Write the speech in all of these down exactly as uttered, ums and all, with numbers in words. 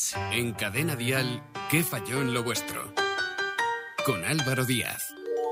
noches, en Cadena Dial, ¿qué falló en lo vuestro? Con Álvaro Díaz.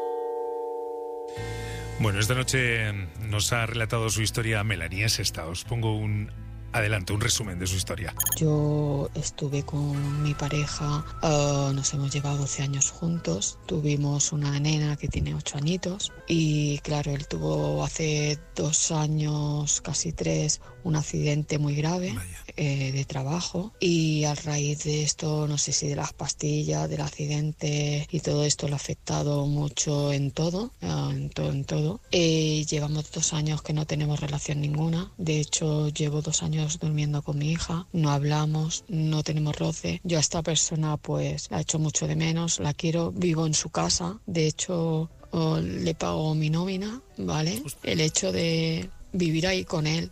Bueno, esta noche nos ha relatado su historia Melanie, es esta. Os pongo un adelanto, un resumen de su historia. Yo estuve con mi pareja, uh, nos hemos llevado doce años juntos, tuvimos una nena que tiene ocho añitos y claro, él tuvo hace dos años, casi tres, un accidente muy grave eh, de trabajo y a raíz de esto, no sé si de las pastillas, del accidente y todo esto le ha afectado mucho en todo, uh, en todo, en todo. Eh, llevamos dos años que no tenemos relación ninguna, de hecho llevo dos años durmiendo con mi hija, no hablamos, no tenemos roce. Yo a esta persona pues la echo mucho de menos, la quiero, vivo en su casa, de hecho oh, le pago mi nómina, ¿vale? El hecho de vivir ahí con él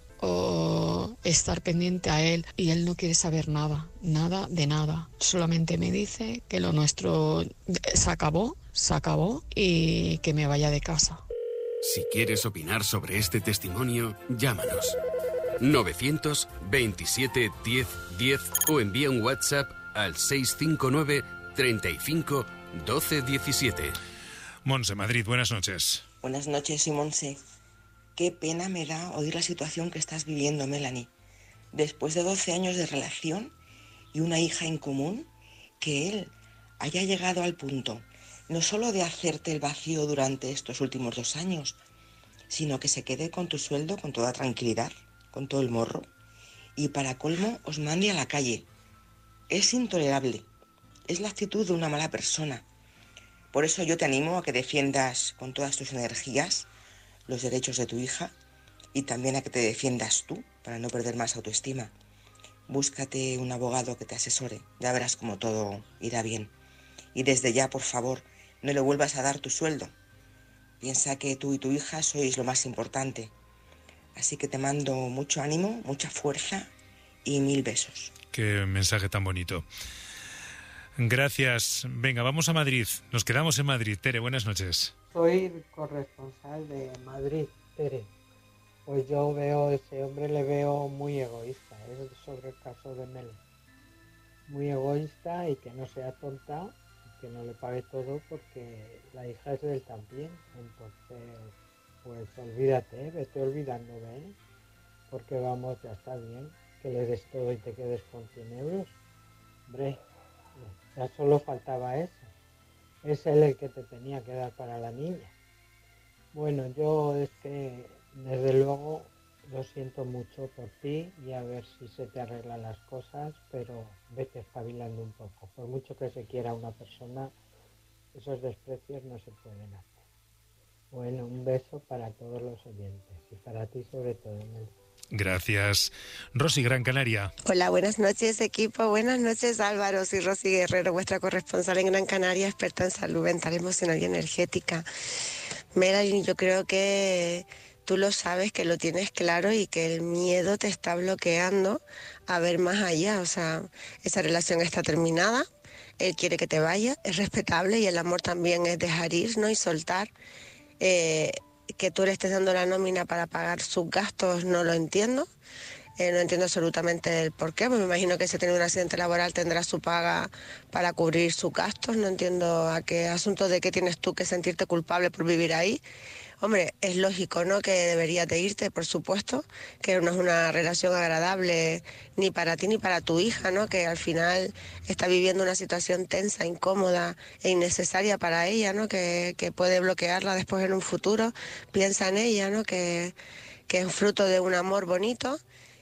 o estar pendiente a él y él no quiere saber nada, nada de nada. Solamente me dice que lo nuestro se acabó, se acabó y que me vaya de casa. Si quieres opinar sobre este testimonio, llámanos. novecientos veintisiete diez diez o envía un WhatsApp al seiscientos cincuenta y nueve treinta y cinco doce diecisiete. Monse, Madrid, buenas noches. Buenas noches, soy Monse. Qué pena me da oír la situación que estás viviendo, Melanie. Después de doce años de relación y una hija en común, que él haya llegado al punto no solo de hacerte el vacío durante estos últimos dos años, sino que se quede con tu sueldo con toda tranquilidad, con todo el morro, y para colmo os mande a la calle. Es intolerable, es la actitud de una mala persona. Por eso yo te animo a que defiendas con todas tus energías los derechos de tu hija y también a que te defiendas tú para no perder más autoestima. Búscate un abogado que te asesore, ya verás cómo todo irá bien. Y desde ya, por favor, no le vuelvas a dar tu sueldo. Piensa que tú y tu hija sois lo más importante. Así que te mando mucho ánimo, mucha fuerza y mil besos. Qué mensaje tan bonito. Gracias. Venga, vamos a Madrid. Nos quedamos en Madrid. Tere, buenas noches. Soy corresponsal de Madrid, Tere. Pues yo veo a ese hombre, le veo muy egoísta. Es sobre el caso de Mel. Muy egoísta y que no sea tonta, que no le pague todo porque la hija es de él también. Entonces, pues olvídate, vete olvidando de él. Porque vamos, ya está bien que le des todo y te quedes con cien euros. Hombre, ya solo faltaba eso. Es él el que te tenía que dar para la niña. Bueno, yo es que desde luego lo siento mucho por ti y a ver si se te arreglan las cosas, pero vete espabilando un poco. Por mucho que se quiera una persona, esos desprecios no se pueden hacer. Bueno, un beso para todos los oyentes y para ti sobre todo, Mel. Gracias. Rosy, Gran Canaria. Hola, buenas noches, equipo. Buenas noches, Álvaro. Soy Rosy Guerrero, vuestra corresponsal en Gran Canaria, experta en salud mental, emocional y energética. Melanie, yo creo que tú lo sabes, que lo tienes claro y que el miedo te está bloqueando a ver más allá. O sea, esa relación está terminada, él quiere que te vayas, es respetable y el amor también es dejar ir, ¿no? Y soltar. Eh, que tú le estés dando la nómina para pagar sus gastos, no lo entiendo. Eh, no entiendo absolutamente el por qué, pues me imagino que si tiene un accidente laboral tendrá su paga para cubrir sus gastos. No entiendo a qué asunto de qué tienes tú que sentirte culpable por vivir ahí. Hombre, es lógico, ¿no?, que deberías de irte, por supuesto, que no es una relación agradable ni para ti ni para tu hija, ¿no?, que al final está viviendo una situación tensa, incómoda e innecesaria para ella, ¿no?, que, que puede bloquearla después en un futuro. Piensa en ella, ¿no?, que, que es fruto de un amor bonito.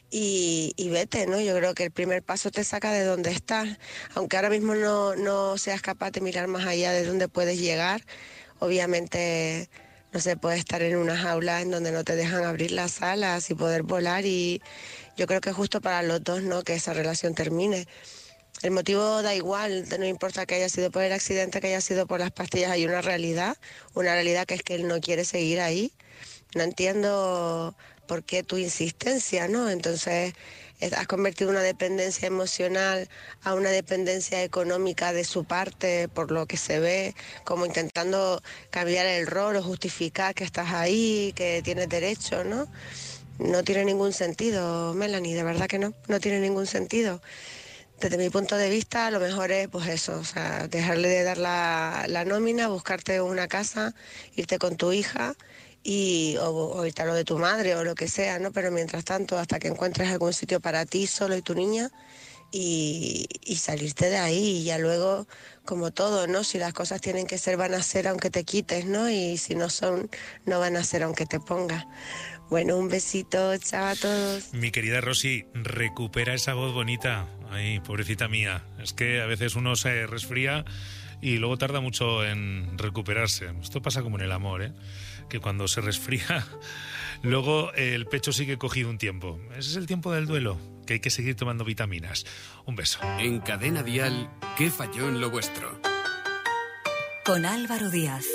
Y, y vete, ¿no? Yo creo que el primer paso te saca de donde estás. Aunque ahora mismo no, no seas capaz de mirar más allá de dónde puedes llegar, obviamente no se puede estar en una jaula en donde no te dejan abrir las alas y poder volar, y yo creo que es justo para los dos, ¿no?, que esa relación termine. El motivo da igual, no importa que haya sido por el accidente, que haya sido por las pastillas, hay una realidad, una realidad que es que él no quiere seguir ahí. No entiendo por qué tu insistencia, ¿no? Entonces has convertido una dependencia emocional a una dependencia económica de su parte, por lo que se ve, como intentando cambiar el rol o justificar que estás ahí, que tienes derecho, ¿no? No tiene ningún sentido, Melanie, de verdad que no, no tiene ningún sentido. Desde mi punto de vista, lo mejor es pues eso, o sea, dejarle de dar la, la nómina, buscarte una casa, irte con tu hija y o, o irte a lo de tu madre o lo que sea, ¿no? Pero mientras tanto, hasta que encuentres algún sitio para ti solo y tu niña y, y salirte de ahí y ya luego, como todo, ¿no? Si las cosas tienen que ser, van a ser aunque te quites, ¿no? Y si no son, no van a ser aunque te pongas. Bueno, un besito, chao a todos. Mi querida Rosy, recupera esa voz bonita. Ay, pobrecita mía. Es que a veces uno se resfría y luego tarda mucho en recuperarse. Esto pasa como en el amor, ¿eh? Que cuando se resfría, luego el pecho sigue cogido un tiempo. Ese es el tiempo del duelo, que hay que seguir tomando vitaminas. Un beso. En Cadena Dial, ¿qué falló en lo vuestro? Con Álvaro Díaz.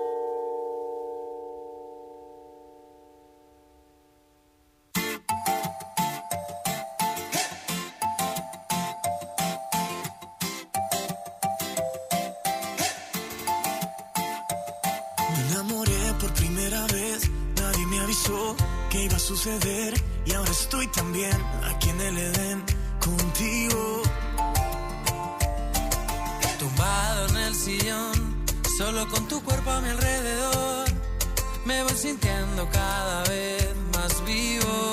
Suceder y ahora estoy también aquí en el Edén contigo, tumbado en el sillón, solo con tu cuerpo a mi alrededor, me voy sintiendo cada vez más vivo.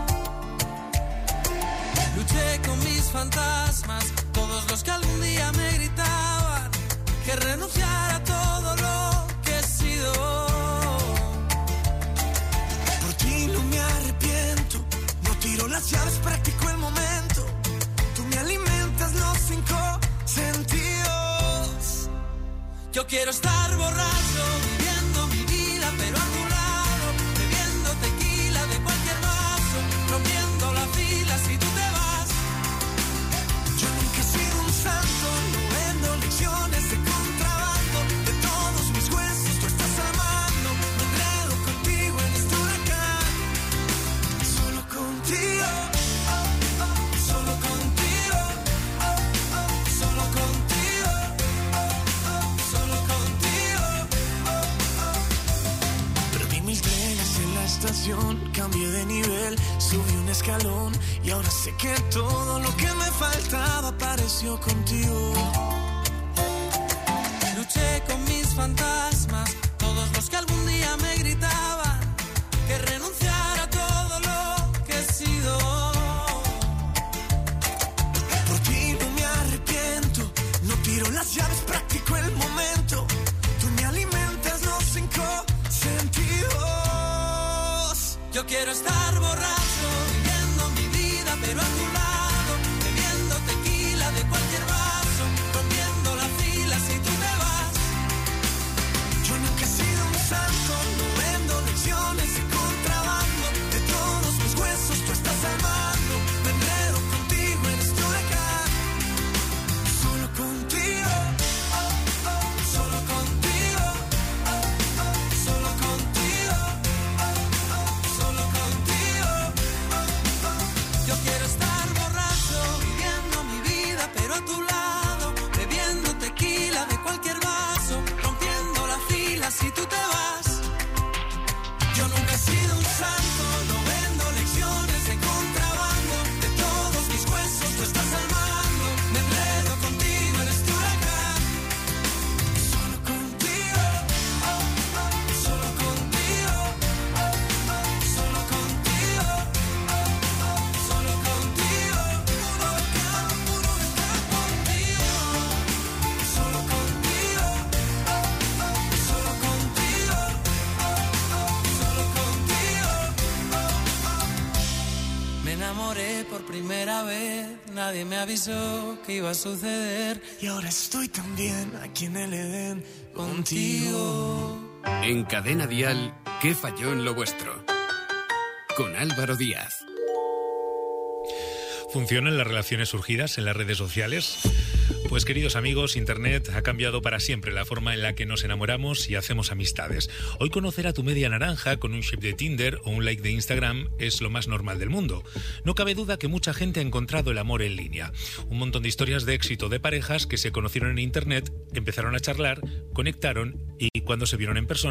Luché con mis fantasmas, todos los que algún día me gritaban que renunciara a todo lo que he sido. Las llaves, practico el momento. Tú me alimentas los cinco sentidos. Yo quiero estar borracho, viviendo mi vida, pero a tu lado, bebiendo tequila de cualquier vaso, rompiendo la fila si tú te vas. Yo nunca he sido un santo, no vendo lecciones de contrabando. De todos mis huesos tú estás amando. Me enredo contigo en este huracán. Solo contigo. Cambié de nivel, subí un escalón y ahora sé que todo lo que me faltaba apareció contigo. Luché con mis fantasmas, todos los que algún día me gritaban que renunciara a todo lo que he sido. Por ti no me arrepiento, no tiro las llaves, practico el momento. Tú me alimentas los cinco sentidos. Yo quiero estar borracho, viviendo mi vida, pero a tu lado, bebiendo tequila de cualquier vaso, rompiendo la fila si tú te vas. Yo nunca he sido un santo, no vendo lecciones de contrabando. De todos mis huesos tú estás amando. Me enredo contigo en este huracán. Solo contigo, solo contigo, solo contigo. Yo quiero estar borracho, viviendo mi vida, pero a tu lado, bebiendo tequila de cualquier vaso, rompiendo la fila si tú te vas. Yo nunca he sido un santo, no vendo lecciones de contrabando. De todos mis huesos tú estás al mando. Me enredo contigo en este huracán. Solo contigo, solo contigo, solo contigo. Solo contigo, solo contigo, solo contigo. Me enamoré por primera vez, nadie me avisó que iba a suceder. Y ahora estoy también aquí en el Edén contigo. En Cadena Dial, ¿qué falló en lo vuestro? Con Álvaro Díaz. ¿Funcionan las relaciones surgidas en las redes sociales? Pues queridos amigos, Internet ha cambiado para siempre la forma en la que nos enamoramos y hacemos amistades. Hoy conocer a tu media naranja con un shape de Tinder o un like de Instagram es lo más normal del mundo. No cabe duda que mucha gente ha encontrado el amor en línea. Un montón de historias de éxito de parejas que se conocieron en Internet, empezaron a charlar, conectaron y cuando se vieron en persona,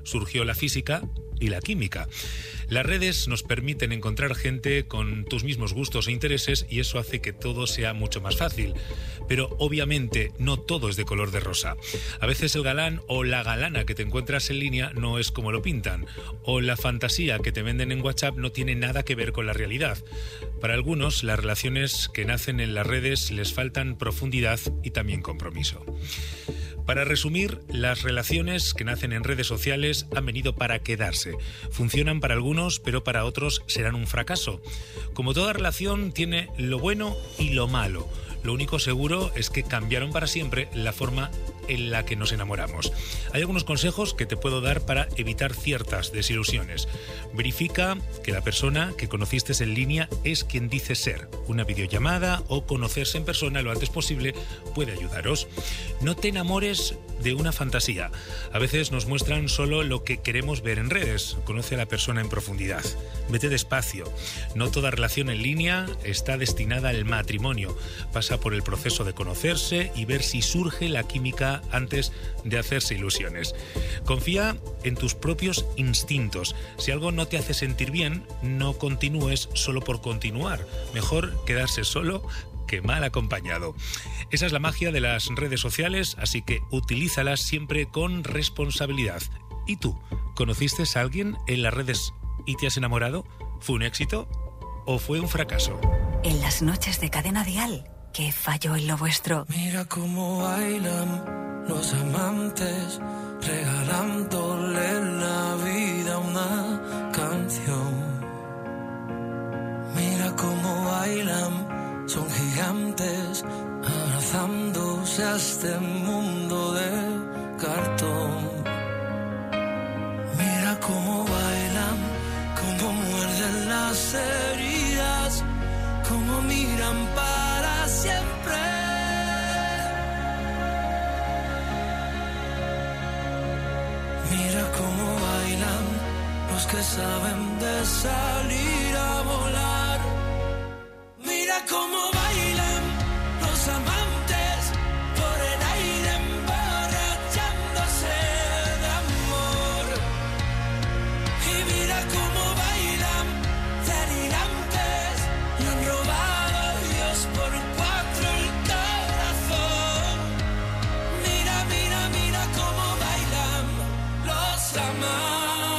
surgió la física y la química. Las redes nos permiten encontrar gente con tus mismos gustos e intereses y eso hace que todo sea mucho más fácil. Pero obviamente no todo es de color de rosa. A veces el galán o la galana que te encuentras en línea no es como lo pintan, o la fantasía que te venden en WhatsApp no tiene nada que ver con la realidad. Para algunos, las relaciones que nacen en las redes les faltan profundidad y también compromiso. Para resumir, las relaciones que nacen en redes sociales han venido para quedarse. Funcionan para algunos, pero para otros serán un fracaso. Como toda relación, tiene lo bueno y lo malo. Lo único seguro es que cambiaron para siempre la forma en la que nos enamoramos. Hay algunos consejos que te puedo dar para evitar ciertas desilusiones. Verifica que la persona que conociste en línea es quien dice ser. Una videollamada o conocerse en persona lo antes posible puede ayudaros. No te enamores de una fantasía. A veces nos muestran solo lo que queremos ver en redes. Conoce a la persona en profundidad. Vete despacio. No toda relación en línea está destinada al matrimonio. Pasa por el proceso de conocerse y ver si surge la química antes de hacerse ilusiones. Confía en tus propios instintos. Si algo no te hace sentir bien, no continúes solo por continuar. Mejor quedarse solo que mal acompañado. Esa es la magia de las redes sociales, así que utilízalas siempre con responsabilidad. ¿Y tú? ¿Conociste a alguien en las redes y te has enamorado? ¿Fue un éxito o fue un fracaso? En las noches de Cadena Dial, ¿qué falló en lo vuestro? Mira cómo bailan los amantes, regalándole la vida a una canción. Mira cómo bailan, son gigantes, abrazándose a este mundo de cartón. Mira cómo bailan, cómo muerden las heridas, cómo miran para siempre. Mira cómo bailan los que saben de salir a volar. Mira cómo bailan los amantes por el aire emborrachándose de amor. Y mira cómo bailan delirantes y han robado a Dios por cuatro el corazón. Mira, mira, mira cómo bailan los amantes.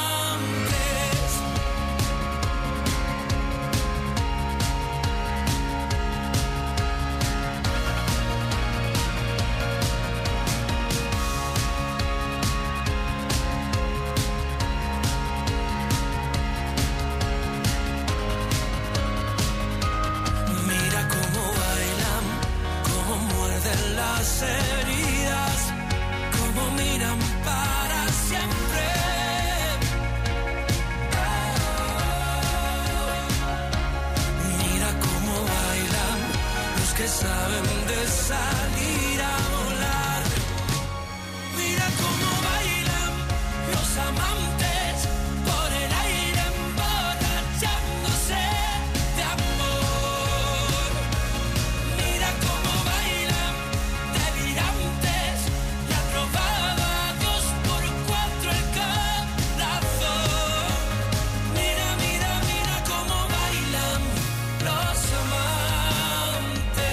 Las heridas, como miran para siempre. Oh, mira cómo bailan los que saben de salir a volar. Mira cómo bailan los amantes por el aire emborrachándose de amor. Mira cómo bailan delirantes y han robado a Dios por cuatro el corazón. Mira, mira, mira cómo bailan los amantes.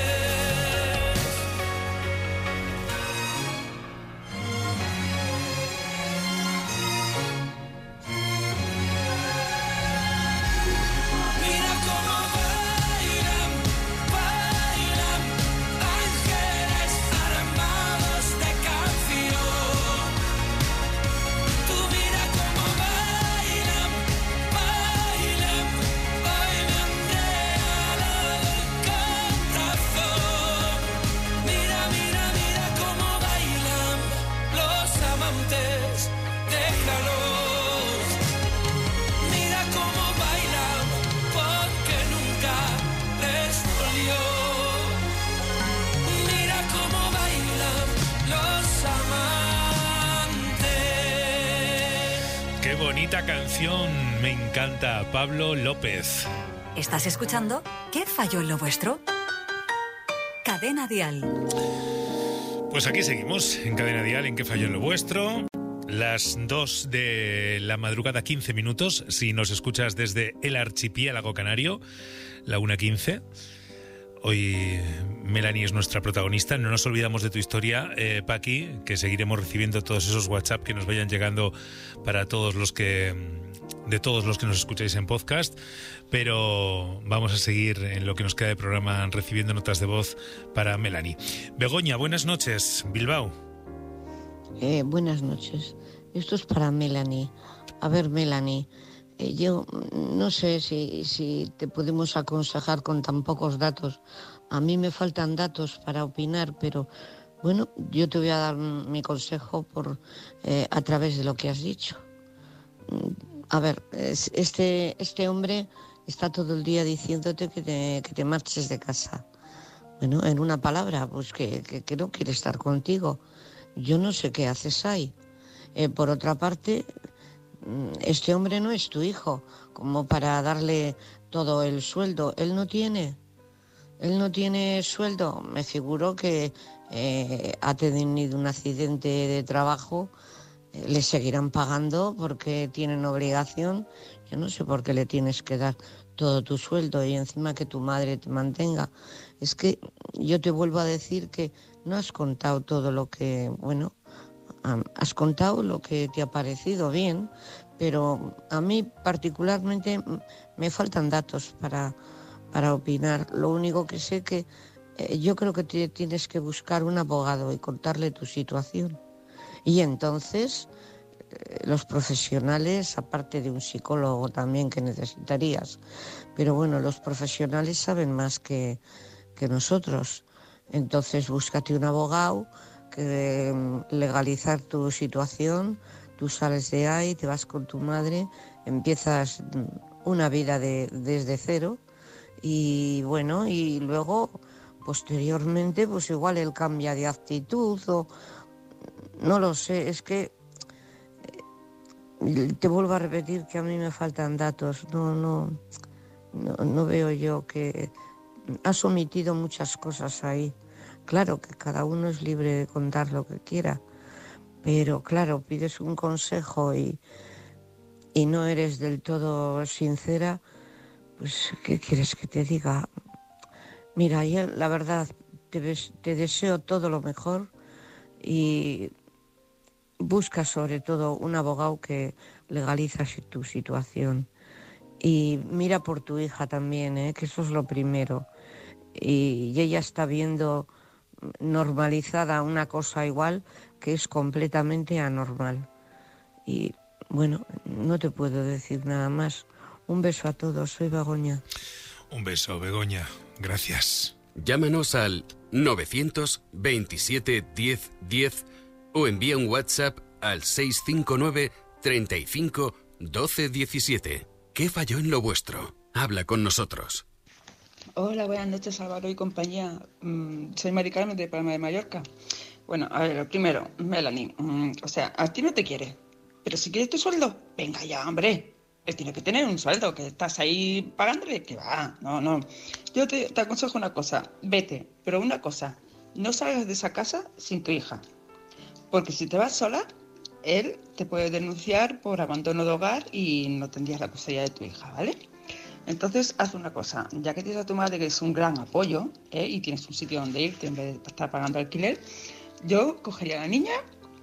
Mira cómo bailan, bailan ángeles armados de canción. Tú mira cómo bailan, bailan, bailan regalado el corazón. Mira, mira, mira cómo bailan los amantes, déjalos. Mira cómo bailan porque nunca les dolió. Mira cómo bailan los amantes. ¡Qué bonita canción! Me encanta. Pablo López. ¿Estás escuchando? ¿Qué falló en lo vuestro? Cadena Dial. Pues aquí seguimos, en Cadena Dial, en ¿Qué falló en lo vuestro? Las dos de la madrugada, quince minutos, si nos escuchas desde el archipiélago canario, la una quince. Hoy Melanie es nuestra protagonista. No nos olvidamos de tu historia, eh, Paqui, que seguiremos recibiendo todos esos WhatsApp que nos vayan llegando para todos los que, de todos los que nos escucháis en podcast, pero vamos a seguir en lo que nos queda de programa recibiendo notas de voz para Melanie. Begoña, buenas noches, Bilbao. Eh, buenas noches. Esto es para Melanie. A ver, Melanie, eh, yo no sé si, si te podemos aconsejar con tan pocos datos. A mí me faltan datos para opinar, pero bueno, yo te voy a dar mi consejo por eh, a través de lo que has dicho. A ver, este, este hombre está todo el día diciéndote que te, que te marches de casa. Bueno, en una palabra, pues que, que, que no quiere estar contigo. Yo no sé qué haces ahí. Eh, por otra parte, este hombre no es tu hijo, como para darle todo el sueldo. Él no tiene, él no tiene sueldo. Me figuro que eh, ha tenido un accidente de trabajo, eh, le seguirán pagando porque tienen obligación. Yo no sé por qué le tienes que dar todo tu sueldo y encima que tu madre te mantenga. Es que yo te vuelvo a decir que no has contado todo lo que, bueno, has contado lo que te ha parecido bien, pero a mí particularmente me faltan datos para, para opinar. Lo único que sé que eh, yo creo que te tienes que buscar un abogado y contarle tu situación. Y entonces eh, los profesionales, aparte de un psicólogo también que necesitarías, pero bueno, los profesionales saben más que, que nosotros. Entonces búscate un abogado, que legalizar tu situación, tú sales de ahí, te vas con tu madre, empiezas una vida de, desde cero y bueno, y luego posteriormente pues igual él cambia de actitud o no lo sé, es que te vuelvo a repetir que a mí me faltan datos, no, no, no, no veo yo que has omitido muchas cosas ahí. Claro que cada uno es libre de contar lo que quiera, pero claro, pides un consejo y, y no eres del todo sincera, pues ¿qué quieres que te diga? Mira, yo la verdad te, ves, te deseo todo lo mejor y busca sobre todo un abogado que legaliza tu situación. Y mira por tu hija también, ¿eh? Que eso es lo primero. Y, y ella está viendo normalizada una cosa igual que es completamente anormal. Y bueno, no te puedo decir nada más. Un beso a todos, soy Begoña. Un beso, Begoña. Gracias. Llámanos al novecientos veintisiete diez diez o envía un WhatsApp al seis cinco nueve treinta y cinco doce diecisiete. ¿Qué falló en lo vuestro? Habla con nosotros. Hola, buenas noches, Álvaro y compañía. Mm, soy Mari Carmen de Palma de Mallorca. Bueno, a ver, lo primero, Melanie, mm, o sea, a ti no te quiere, pero si quieres tu sueldo, venga ya, hombre. Él tiene que tener un sueldo, que estás ahí pagándole, que va, no, no. Yo te, te aconsejo una cosa, vete, pero una cosa, no salgas de esa casa sin tu hija, porque si te vas sola, él te puede denunciar por abandono de hogar y no tendrías la custodia de tu hija, ¿vale? Entonces, haz una cosa, ya que tienes a tu madre que es un gran apoyo, ¿eh? Y tienes un sitio donde irte en vez de estar pagando alquiler, yo cogería a la niña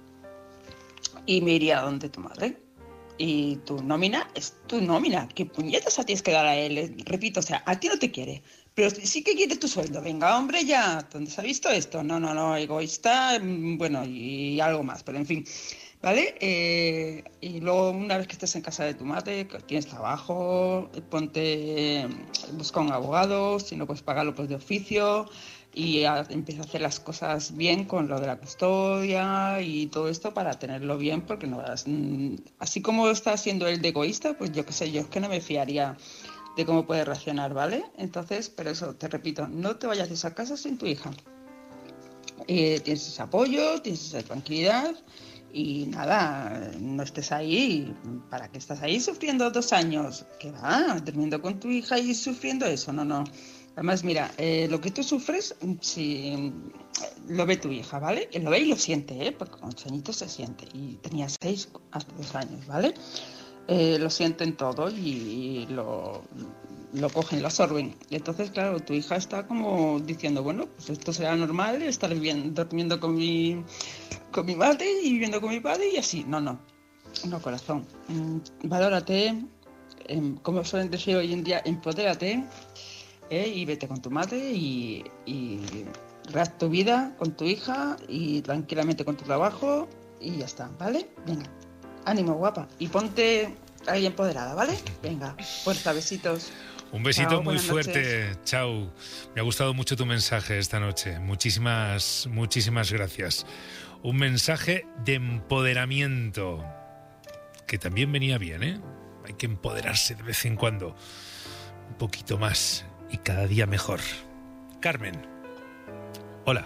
y me iría a donde tu madre. Y tu nómina es tu nómina. ¿Qué puñetas a tienes que dar a él? Repito, o sea, a ti no te quiere, pero sí que quiere tu sueldo. Venga, hombre, ya, ¿dónde se ha visto esto? No, no, no, egoísta, bueno, y algo más, pero en fin... ¿Vale? Eh, y luego una vez que estés en casa de tu madre, que tienes trabajo, ponte, busca un abogado, si no puedes pagarlo pues de oficio y a, empieza a hacer las cosas bien con lo de la custodia y todo esto para tenerlo bien, porque no vas, así como está siendo él de egoísta, pues yo qué sé, yo es que no me fiaría de cómo puede reaccionar, ¿vale? Entonces, pero eso, te repito, no te vayas de esa casa sin tu hija. Eh, tienes ese apoyo, tienes esa tranquilidad. Y nada, no estés ahí. ¿Para qué estás ahí sufriendo dos años? ¿Qué va? Durmiendo con tu hija y sufriendo eso. No, no. Además, mira, eh, lo que tú sufres, si lo ve tu hija, ¿vale? Lo ve y lo siente, ¿eh? Porque con ocho añitos se siente. Y tenía seis hasta dos años, ¿vale? Eh, lo sienten todo y, y lo, lo cogen, lo absorben. Y entonces, claro, tu hija está como diciendo, bueno, pues esto será normal, estar viviendo, viviendo con mi, con mi madre y viviendo con mi padre y así. No, no, no, corazón. Mm, valórate, eh, como suelen decir hoy en día, empodérate. Eh, y vete con tu madre y, y haz tu vida con tu hija y tranquilamente con tu trabajo y ya está, ¿vale? Venga, ánimo, guapa. Y ponte ahí empoderada, ¿vale? Venga, fuerza, besitos. Un besito Chao, muy buenas fuerte. noches. Chao. Me ha gustado mucho tu mensaje esta noche. Muchísimas, muchísimas gracias. Un mensaje de empoderamiento que también venía bien, ¿eh? Hay que empoderarse de vez en cuando. Un poquito más. Y cada día mejor. Carmen. Hola.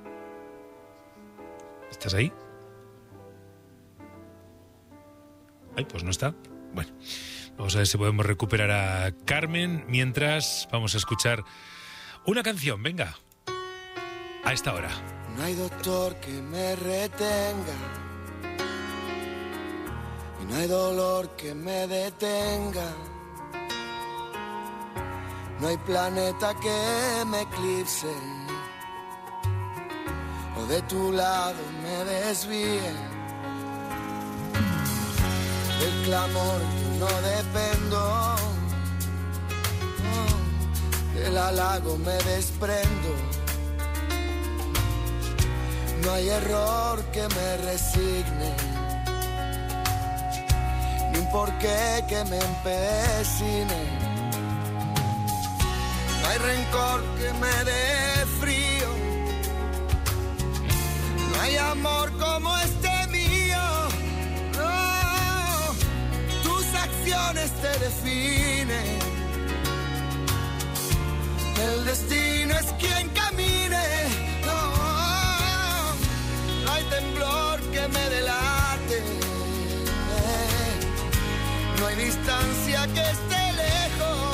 ¿Estás ahí? Ay, pues no está. Bueno, vamos a ver si podemos recuperar a Carmen. Mientras, vamos a escuchar una canción. Venga. A esta hora. No hay doctor que me retenga. Y no hay dolor que me detenga. No hay planeta que me eclipse o de tu lado me desvíe. Del clamor yo no dependo, no, del halago me desprendo. No hay error que me resigne, ni un porqué que me empecine. No hay rencor que me dé frío, no hay amor como este mío, no, tus acciones te definen, el destino es quien camine, no, no hay temblor que me delate, no hay distancia que esté lejos.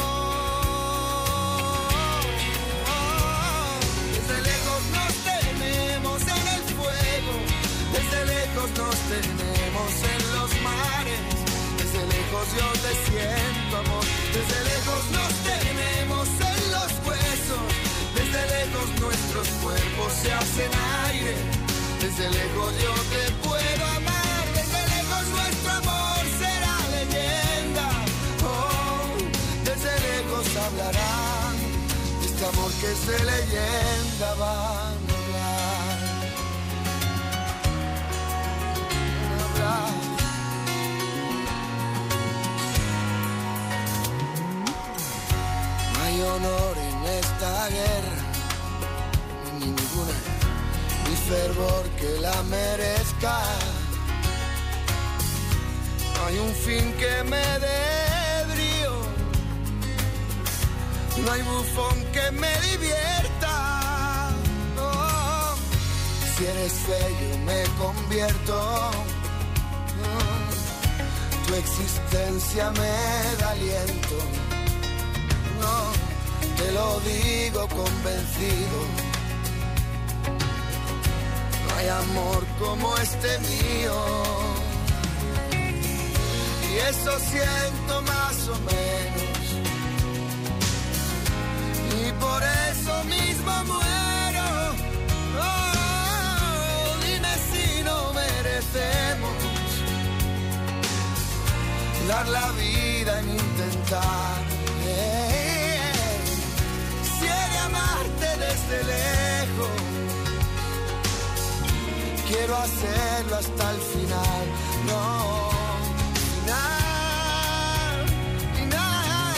Nos tenemos en los mares, desde lejos yo te siento amor, desde lejos nos tenemos en los huesos, desde lejos nuestros cuerpos se hacen aire, desde lejos yo te puedo amar, desde lejos nuestro amor será leyenda, oh, desde lejos hablarán de este amor que es de leyenda, van a hablar. No hay honor en esta guerra, ni ninguna, ni fervor que la merezca. No hay un fin que me dé brío, no hay bufón que me divierta. No, si eres feo yo me convierto. Tu existencia me da aliento, no, te lo digo convencido. No hay amor como este mío, y eso siento más o menos, y por eso mismo muero. Oh, dime si no merecemos dar la vida en intentar, eh, si he de amarte desde lejos, quiero hacerlo hasta el final, no, final, final,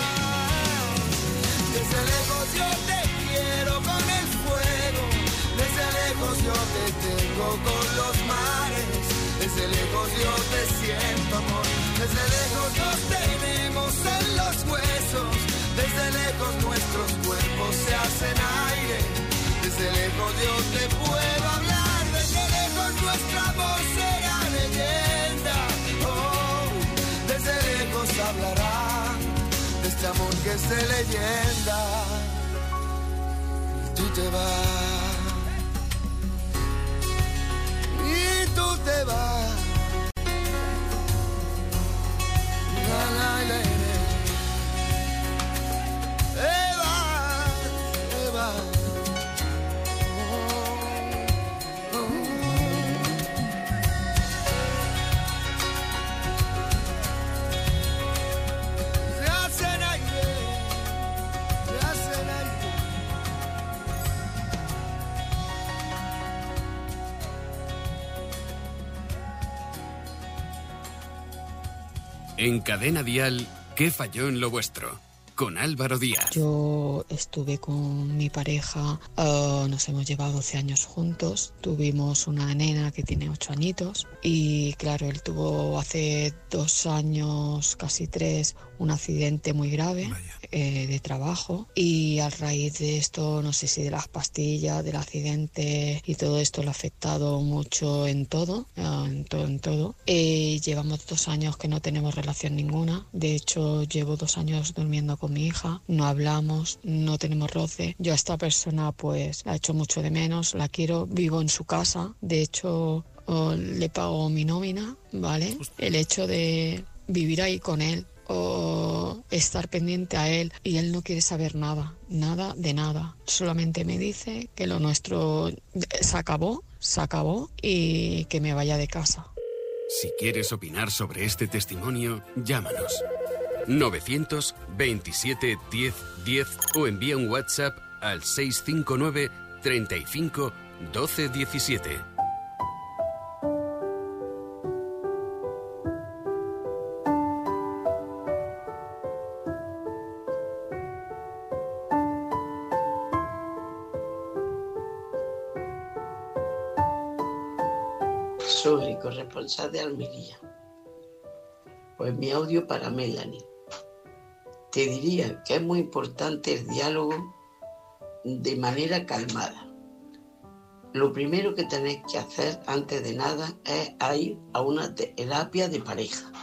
desde lejos yo te quiero con el fuego, desde lejos yo te tengo con los mares, desde lejos yo te siento amor. Desde lejos nos tenemos en los huesos, desde lejos nuestros cuerpos se hacen aire, desde lejos yo te puedo hablar, desde lejos nuestro amor será leyenda, oh, desde lejos hablarán de este amor que es de leyenda. te vas, y tú te vas. La, la, la, la. Te vas, te vas. Oh, oh. Se hacen aire, se hacen aire. En Cadena Dial, ¿qué falló en lo vuestro? Con Álvaro Díaz. Yo estuve con mi pareja, uh, nos hemos llevado doce años juntos, tuvimos una nena que tiene ocho añitos y claro, él tuvo hace dos años, casi tres, un accidente muy grave eh, de trabajo y a raíz de esto, no sé si de las pastillas, del accidente y todo esto le ha afectado mucho en todo, uh, en todo, en todo. Eh, llevamos dos años que no tenemos relación ninguna, de hecho llevo dos años durmiendo con mi hija, no hablamos, no tenemos roce. Yo a esta persona pues la echo mucho de menos, la quiero, vivo en su casa, de hecho oh, le pago mi nómina, ¿vale? El hecho de vivir ahí con él o estar pendiente a él y él no quiere saber nada, nada de nada, solamente me dice que lo nuestro se acabó, se acabó y que me vaya de casa. Si quieres opinar sobre este testimonio, llámanos novecientos veintisiete diez diez o envía un WhatsApp al seis cinco nueve treinta y cinco doce diecisiete. Soy corresponsal de Almería. Pues mi audio para Melanie. Te diría que es muy importante el diálogo de manera calmada. Lo primero que tenéis que hacer antes de nada es ir a una terapia de pareja.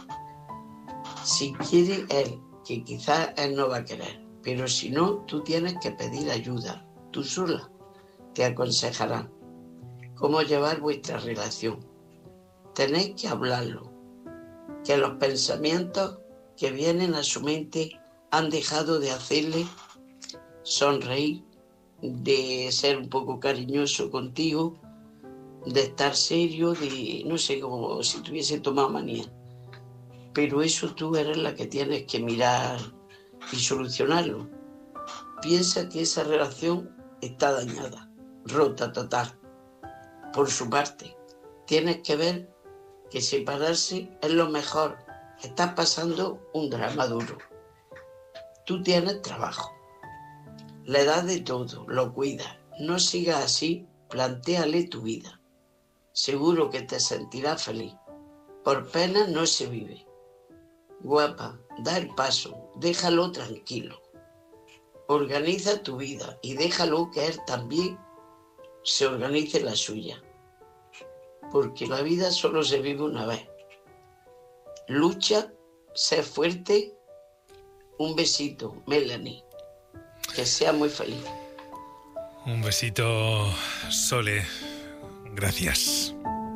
Si quiere él, que quizás él no va a querer, pero si no, tú tienes que pedir ayuda, tú sola. Te aconsejarán cómo llevar vuestra relación. Tenéis que hablarlo, que los pensamientos que vienen a su mente han dejado de hacerle sonreír, de ser un poco cariñoso contigo, de estar serio, de no sé, como si tuviese tomado manía. Pero eso tú eres la que tienes que mirar y solucionarlo. Piensa que esa relación está dañada, rota total. Por su parte, tienes que ver que separarse es lo mejor. Estás pasando un drama duro. Tú tienes trabajo, le das de todo, lo cuidas. No sigas así, plantéale tu vida. Seguro que te sentirás feliz. Por pena no se vive. Guapa, da el paso, déjalo tranquilo. Organiza tu vida y déjalo que él también se organice la suya. Porque la vida solo se vive una vez. Lucha, sé fuerte. Un besito, Melanie. Que sea muy feliz. Un besito, Sole. Gracias.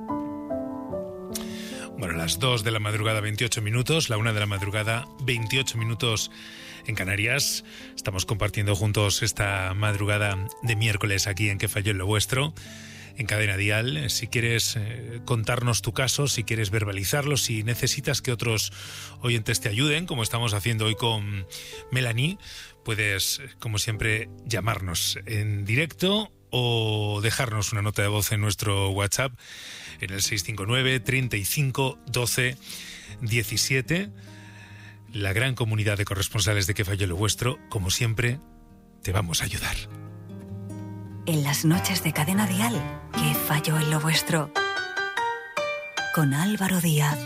Bueno, las dos de la madrugada, veintiocho minutos, la una de la madrugada, veintiocho minutos en Canarias. Estamos compartiendo juntos esta madrugada de miércoles aquí en Que Falló en lo Vuestro, en Cadena Dial. Si quieres eh, contarnos tu caso, si quieres verbalizarlo, si necesitas que otros oyentes te ayuden, como estamos haciendo hoy con Melanie, puedes, como siempre, llamarnos en directo o dejarnos una nota de voz en nuestro WhatsApp en el seis cinco nueve treinta y cinco doce diecisiete. La gran comunidad de corresponsales de Que Falló en lo Vuestro, como siempre, te vamos a ayudar. En las noches de Cadena Dial, ¿qué falló en lo vuestro? Con Álvaro Díaz.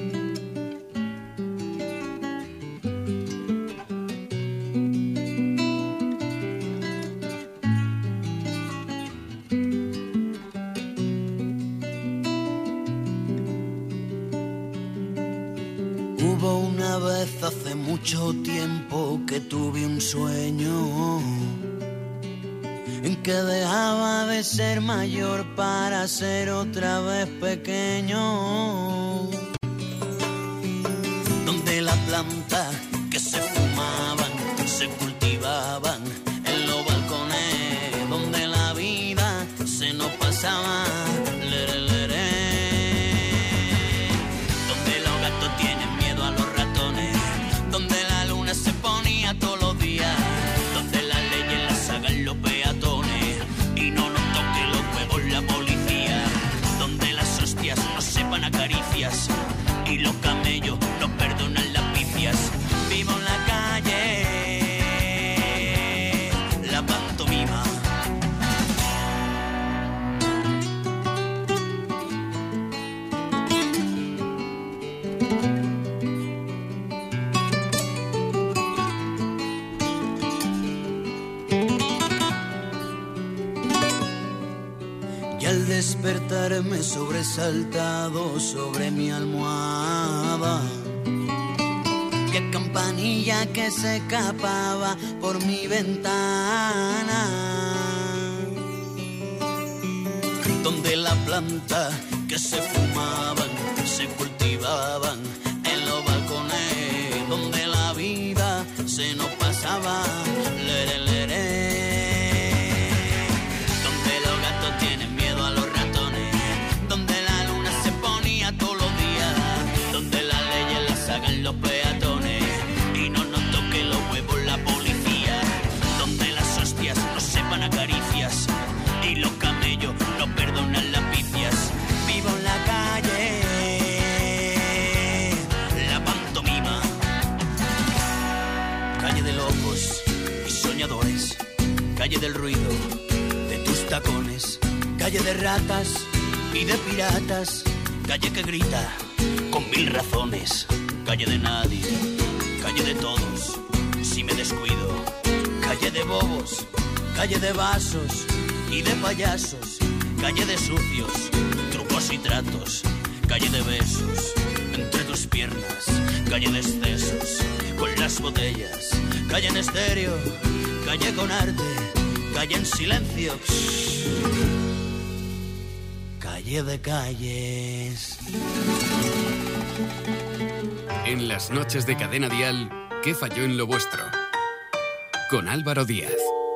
Hubo una vez hace mucho tiempo que tuve un sueño en que dejaba de ser mayor para ser otra vez pequeño, donde la planta que se fumaban se cultivaban en los balcones, donde la vida se nos pasaba, lere, lere. Donde los gatos tienen miedo a los ratones, donde la luna se ponía todos los días, donde las leyes las hagan los peatones y no nos toque los huevos la policía, donde las hostias no sepan a caricias y los camellos nos perdonan las pifias. Vivo en la calle, la pantomima. Y al despertarme sobresaltado sobre mi almohada, qué campanilla que se escapaba por mi ventana, donde la planta que se fumaban se cultivaban en los balcones, donde la vida se nos pasaba, lere, lere. Donde los gatos tienen miedo a los ratones, donde la luna se ponía todos los días, donde las leyes las hagan los peatones y no nos toque los huevos la policía, donde las hostias no sepan a caricias y los camellos no perdonan las picias. Vivo en la calle, la pantomima, calle de locos y soñadores, calle del ruido de tus tacones, calle de ratas y de piratas, calle que grita con mil razones, calle de nadie, calle de todos, si me descuido, calle de bobos, calle de vasos y de payasos, calle de sucios, trucos y tratos, calle de besos entre tus piernas, calle de excesos con las botellas, calle en estéreo, calle con arte, calle en silencio, calle de calles. En las noches de Cadena Dial, ¿qué falló en lo vuestro? Con Álvaro Díaz.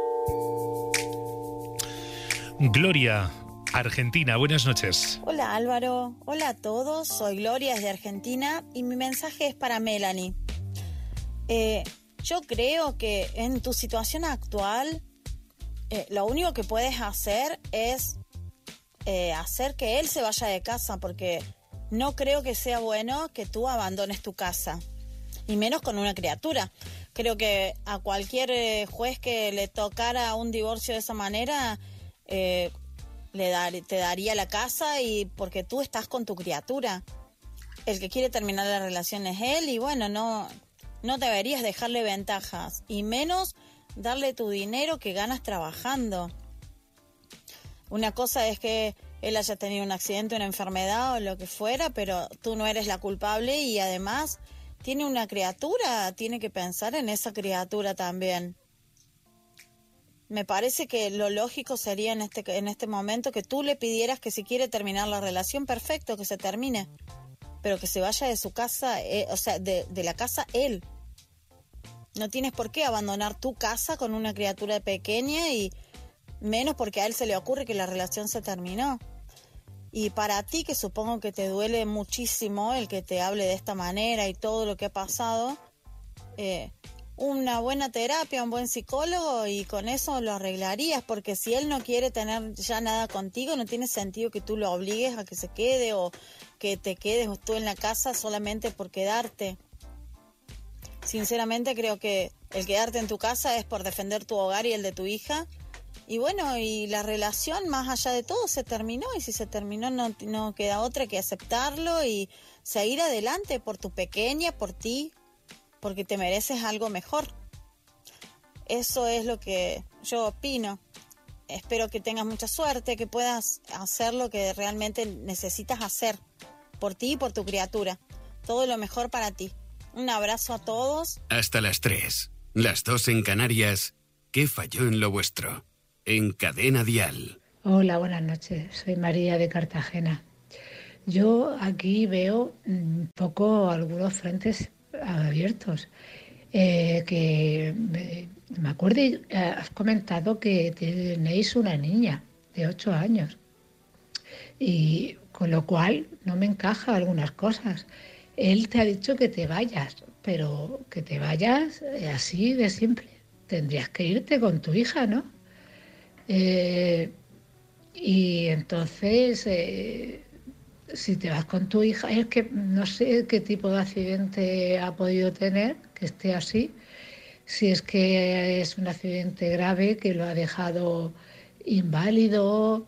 Gloria, Argentina, buenas noches. Hola Álvaro, hola a todos, soy Gloria desde Argentina y mi mensaje es para Melanie. Eh, yo creo que en tu situación actual, eh, lo único que puedes hacer es eh, hacer que él se vaya de casa, porque no creo que sea bueno que tú abandones tu casa, y menos con una criatura. Creo que a cualquier eh, juez que le tocara un divorcio de esa manera, eh, le dar, te daría la casa, y porque tú estás con tu criatura. El que quiere terminar la relación es él, y bueno, no, no deberías dejarle ventajas, y menos darle tu dinero que ganas trabajando. Una cosa es que él haya tenido un accidente, una enfermedad o lo que fuera, pero tú no eres la culpable, y además tiene una criatura, tiene que pensar en esa criatura también. Me parece que lo lógico sería en este, en este momento que tú le pidieras que si quiere terminar la relación, perfecto, que se termine, pero que se vaya de su casa, eh, o sea, de, de la casa él. No tienes por qué abandonar tu casa con una criatura pequeña, y menos porque a él se le ocurre que la relación se terminó. Y para ti, que supongo que te duele muchísimo el que te hable de esta manera y todo lo que ha pasado, eh, una buena terapia, un buen psicólogo, y con eso lo arreglarías, porque si él no quiere tener ya nada contigo, no tiene sentido que tú lo obligues a que se quede, o que te quedes tú en la casa solamente por quedarte. Sinceramente creo que el quedarte en tu casa es por defender tu hogar y el de tu hija. Y bueno, y la relación, más allá de todo, se terminó, y si se terminó no, no queda otra que aceptarlo y seguir adelante por tu pequeña, por ti, porque te mereces algo mejor. Eso es lo que yo opino. Espero que tengas mucha suerte, que puedas hacer lo que realmente necesitas hacer por ti y por tu criatura. Todo lo mejor para ti. Un abrazo a todos. Hasta las tres, las dos en Canarias. ¿Qué falló en lo vuestro? en Cadena Dial. Hola, buenas noches. Soy María de Cartagena. Yo aquí veo un poco algunos frentes abiertos. Eh, que me, me acuerdo, eh, has comentado que tenéis una niña de ocho años. Y con lo cual no me encaja algunas cosas. Él te ha dicho que te vayas, pero que te vayas eh, así de siempre. Tendrías que irte con tu hija, ¿no? Eh, y entonces, eh, si te vas con tu hija, es que no sé qué tipo de accidente ha podido tener, que esté así. Si es que es un accidente grave que lo ha dejado inválido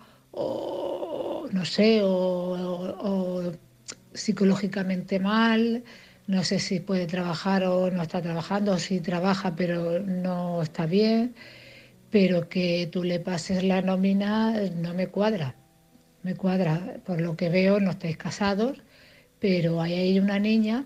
o no sé, o, o, o psicológicamente mal, no sé si puede trabajar o no está trabajando, o si trabaja pero no está bien, pero que tú le pases la nómina no me cuadra, me cuadra, por lo que veo no estáis casados, pero hay ahí una niña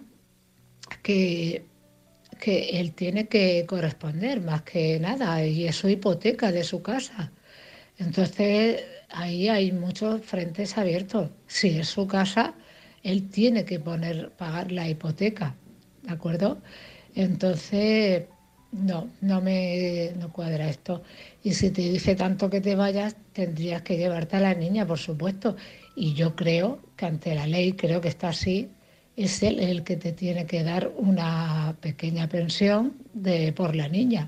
que, que él tiene que corresponder más que nada, y es su hipoteca de su casa. Entonces ahí hay muchos frentes abiertos. Si es su casa, él tiene que poner, pagar la hipoteca, ¿de acuerdo? Entonces, no, no me no cuadra esto. Y si te dice tanto que te vayas, tendrías que llevarte a la niña, por supuesto. Y yo creo que ante la ley, creo que está así, es él el que te tiene que dar una pequeña pensión de, por la niña.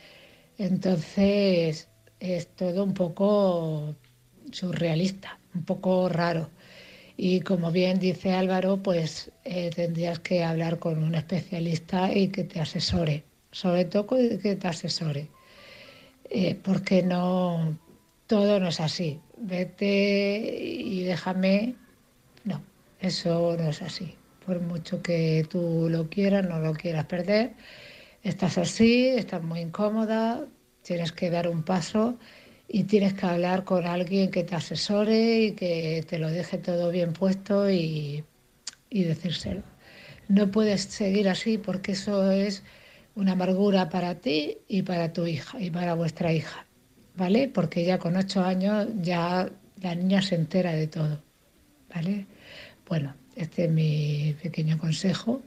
Entonces, es todo un poco surrealista, un poco raro. Y como bien dice Álvaro, pues eh, tendrías que hablar con un especialista y que te asesore, sobre todo que te asesore, eh, porque no, todo no es así. Vete y déjame, no, eso no es así. Por mucho que tú lo quieras, no lo quieras perder, estás así, estás muy incómoda, tienes que dar un paso y tienes que hablar con alguien que te asesore y que te lo deje todo bien puesto y, y decírselo. No puedes seguir así porque eso es una amargura para ti y para tu hija y para vuestra hija, ¿vale? Porque ya con ocho años ya la niña se entera de todo, ¿vale? Bueno, este es mi pequeño consejo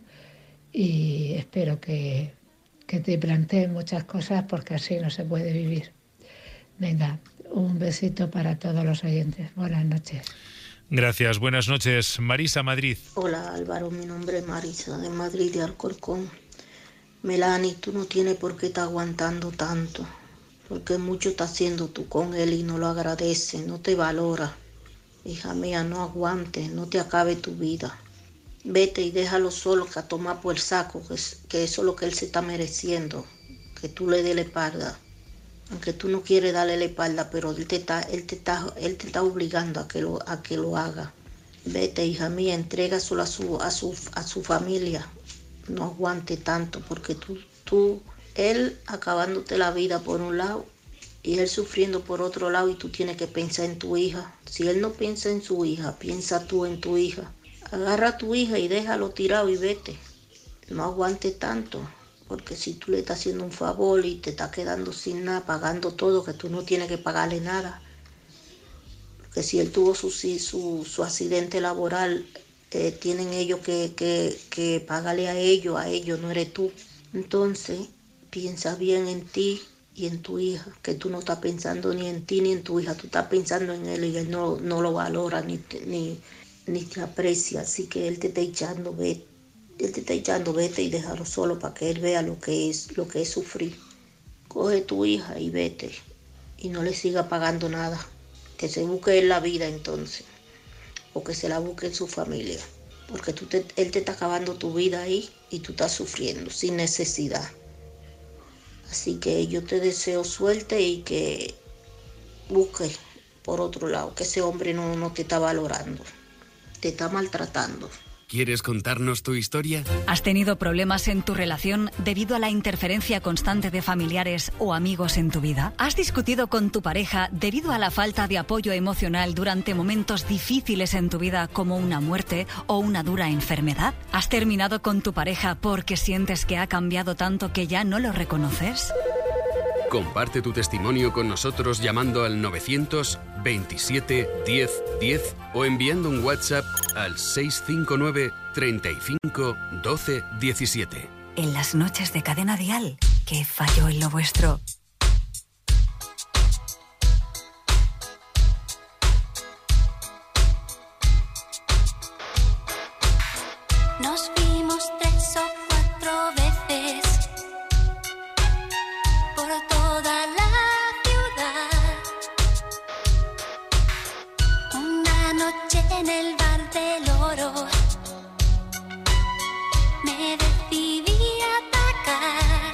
y espero que, que te plantees muchas cosas porque así no se puede vivir. Venga, un besito para todos los oyentes. Buenas noches. Gracias, buenas noches. Marisa, Madrid. Hola Álvaro, mi nombre es Marisa, de Madrid, de Alcorcón. Melanie, tú no tienes por qué estar aguantando tanto, porque mucho estás haciendo tú con él y no lo agradeces, no te valora. Hija mía, no aguantes, no te acabe tu vida. Vete y déjalo solo que a tomar por el saco, que, es, que eso es lo que él se está mereciendo, que tú le des la espalda. Aunque tú no quieres darle la espalda, pero él te está, él te está, él te está obligando a que lo, a que lo haga. Vete, hija mía, entrégaselo a su, a su, a su familia. No aguante tanto, porque tú, tú, él acabándote la vida por un lado y él sufriendo por otro lado, y tú tienes que pensar en tu hija. Si él no piensa en su hija, piensa tú en tu hija. Agarra a tu hija y déjalo tirado y vete. No aguante tanto. Porque si tú le estás haciendo un favor y te estás quedando sin nada, pagando todo, que tú no tienes que pagarle nada. Porque si él tuvo su, su, su accidente laboral, eh, tienen ellos que, que, que pagarle a ellos, a ellos, no eres tú. Entonces, piensa bien en ti y en tu hija, que tú no estás pensando ni en ti ni en tu hija, tú estás pensando en él y él no, no lo valora ni te, ni, ni te aprecia, así que él te está echando, vete. Él te está echando, vete y déjalo solo para que él vea lo que es, lo que es sufrir. Coge tu hija y vete y no le siga pagando nada. Que se busque en la vida entonces, o que se la busque en su familia, porque tú te, él te está acabando tu vida ahí y tú estás sufriendo sin necesidad. Así que yo te deseo suerte y que busque por otro lado, que ese hombre no, no te está valorando, te está maltratando. ¿Quieres contarnos tu historia? ¿Has tenido problemas en tu relación debido a la interferencia constante de familiares o amigos en tu vida? ¿Has discutido con tu pareja debido a la falta de apoyo emocional durante momentos difíciles en tu vida, como una muerte o una dura enfermedad? ¿Has terminado con tu pareja porque sientes que ha cambiado tanto que ya no lo reconoces? Comparte tu testimonio con nosotros llamando al novecientos veintisiete diez diez o enviando un WhatsApp al seis cinco nueve treinta y cinco doce diecisiete. En las noches de Cadena Dial, ¿qué falló en lo vuestro? Nos vimos tres o cuatro veces por toda la ciudad. Una noche en el bar del Oro me decidí atacar.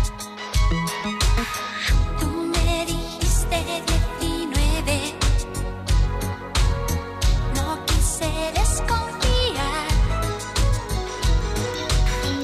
Tú me dijiste diecinueve, no quise desconfiar.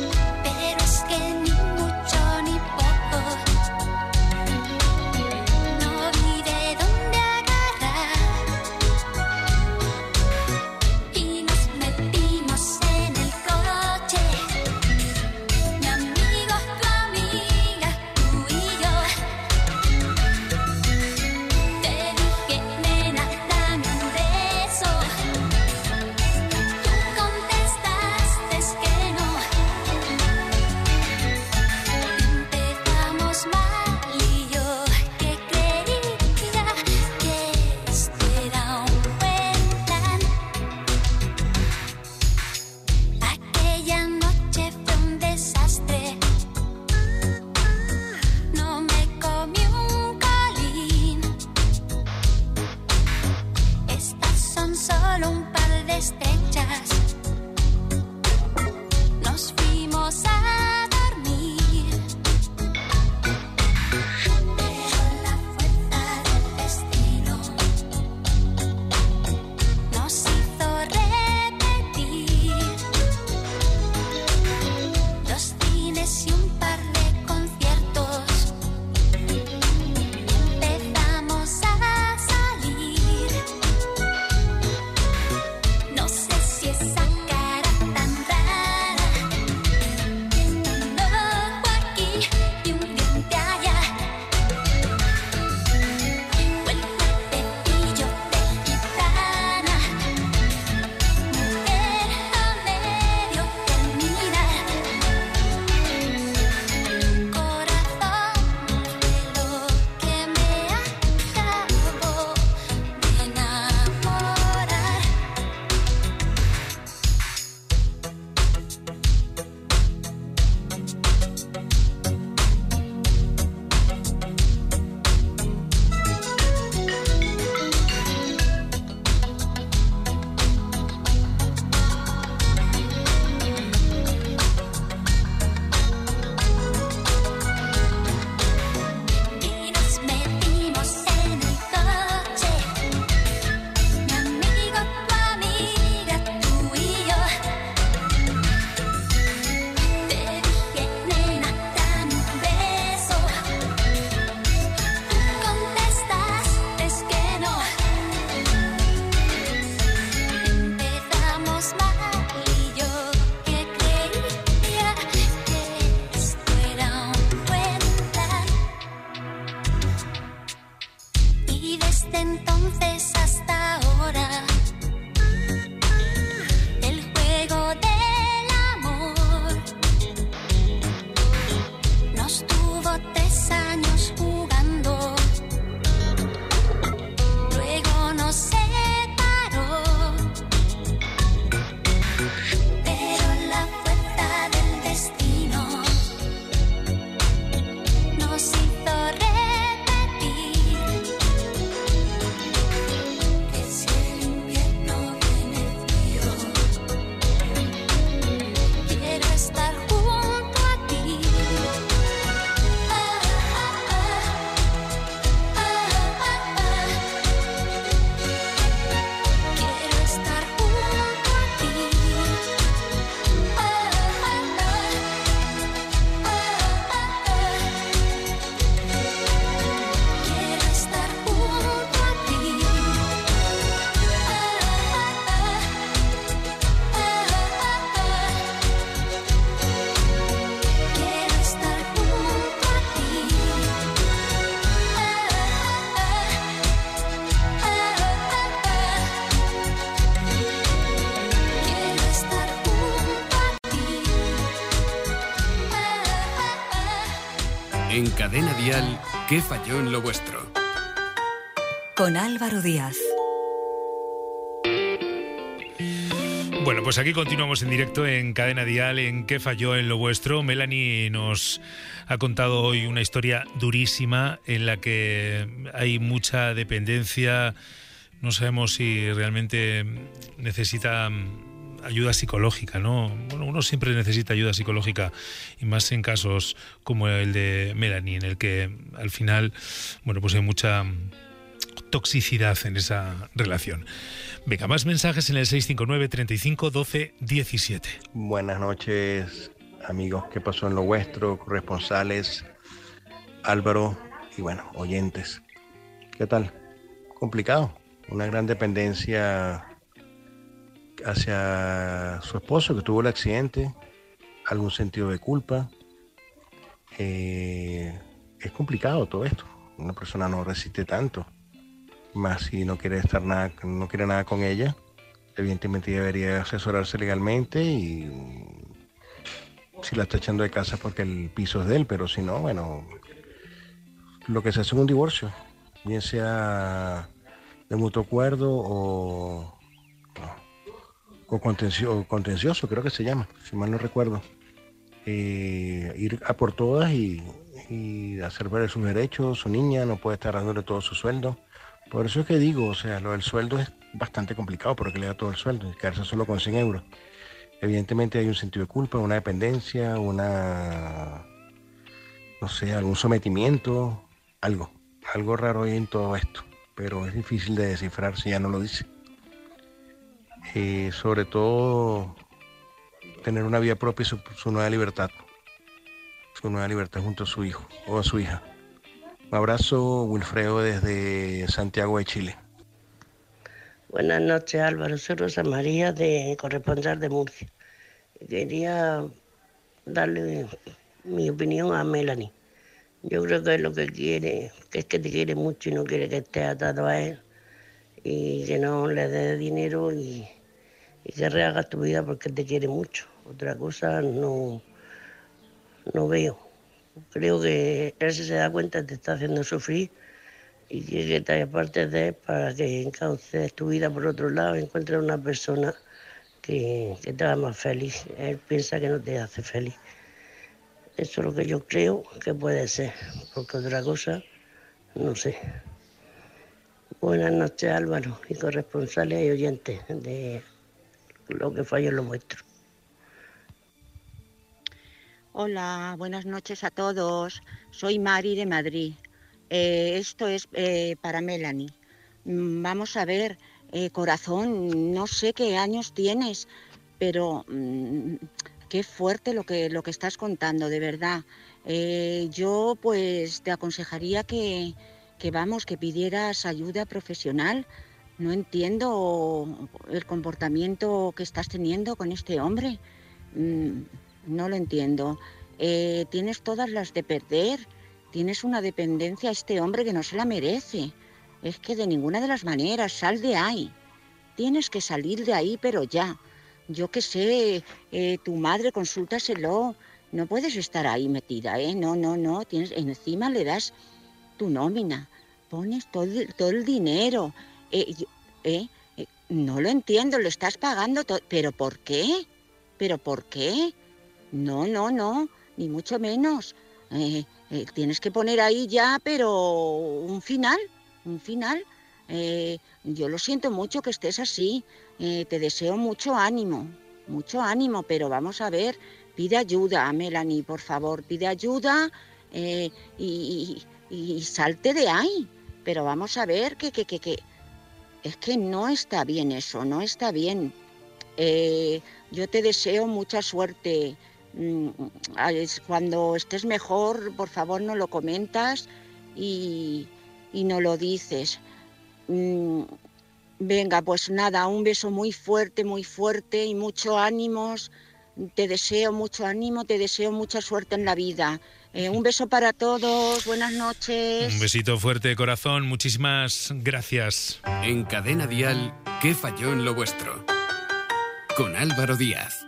En Cadena Dial, ¿qué falló en lo vuestro? Con Álvaro Díaz. Bueno, pues aquí continuamos en directo en Cadena Dial, en ¿Qué falló en lo vuestro? Melanie nos ha contado hoy una historia durísima en la que hay mucha dependencia. No sabemos si realmente necesita ayuda psicológica, ¿no? Bueno, uno siempre necesita ayuda psicológica, y más en casos como el de Melanie, en el que al final, bueno, pues hay mucha toxicidad en esa relación. Venga, más mensajes en el seis cinco nueve, treinta y cinco, doce, diecisiete. Buenas noches, amigos. ¿Qué pasó en lo vuestro? Corresponsales, Álvaro y, bueno, oyentes. ¿Qué tal? Complicado. Una gran dependencia hacia su esposo que tuvo el accidente, algún sentido de culpa. Eh, es complicado todo esto. Una persona no resiste tanto. Más si no quiere estar nada, no quiere nada con ella, evidentemente debería asesorarse legalmente, y si la está echando de casa porque el piso es de él, pero si no, bueno, lo que se hace es un divorcio, bien sea de mutuo acuerdo o, o contencio, contencioso, creo que se llama, si mal no recuerdo. Eh, ir a por todas y, y hacer ver sus derechos. Su niña no puede estar dándole todo su sueldo. Por eso es que digo, o sea, lo del sueldo es bastante complicado, porque le da todo el sueldo y quedarse solo con cien euros. Evidentemente hay un sentido de culpa, una dependencia, una, no sé, algún sometimiento, algo, algo raro hay en todo esto, pero es difícil de descifrar si ya no lo dice. Eh, sobre todo, tener una vida propia y su, su nueva libertad, su nueva libertad junto a su hijo o a su hija. Un abrazo, Wilfredo, desde Santiago de Chile. Buenas noches, Álvaro. Soy Rosa María, de corresponsal de Murcia. Quería darle mi opinión a Melanie. Yo creo que es lo que quiere, que es que te quiere mucho y no quiere que estés atado a él, y que no le des dinero y, y que rehagas tu vida porque te quiere mucho. Otra cosa no, no veo. Creo que él, si se da cuenta, te está haciendo sufrir y quiere que te apartes de él para que encauces tu vida por otro lado y encuentres una persona que, que te haga más feliz. Él piensa que no te hace feliz. Eso es lo que yo creo que puede ser, porque otra cosa, no sé. Buenas noches, Álvaro, y corresponsales y oyentes de Lo que falló en lo vuestro. Hola, buenas noches a todos. Soy Mari de Madrid. Eh, esto es eh, para Melanie. Mm, Vamos a ver, eh, corazón, no sé qué años tienes, pero mm, qué fuerte lo que, lo que estás contando, de verdad. Eh, yo pues te aconsejaría que, que vamos, que pidieras ayuda profesional. No entiendo el comportamiento que estás teniendo con este hombre. Mm, No lo entiendo. Eh, tienes todas las de perder. Tienes una dependencia a este hombre que no se la merece. Es que de ninguna de las maneras, sal de ahí. Tienes que salir de ahí, pero ya. Yo qué sé, eh, tu madre, consúltaselo. No puedes estar ahí metida, ¿eh? No, no, no. Tienes, encima le das tu nómina. Pones todo, todo el dinero. Eh, yo- eh, eh, no lo entiendo, lo estás pagando todo. ¿Pero por qué? ¿Pero por qué? No, no, no, ni mucho menos. Eh, eh, tienes que poner ahí ya, pero un final, un final. Eh, yo lo siento mucho que estés así. Eh, te deseo mucho ánimo, mucho ánimo, pero vamos a ver, pide ayuda a Melanie, por favor, pide ayuda eh, y, y- y salte de ahí. Pero vamos a ver que, que, que, que es que no está bien eso, no está bien. Eh, yo te deseo mucha suerte. Mm, ah, es- Cuando estés mejor, por favor, no lo comentas y, y no lo dices. Mm, Venga, pues nada, un beso muy fuerte, muy fuerte y mucho ánimos. Te deseo mucho ánimo, te deseo mucha suerte en la vida. Eh, un beso para todos, buenas noches. Un besito fuerte, corazón. Muchísimas gracias. En Cadena Dial, ¿qué falló en lo vuestro? Con Álvaro Díaz.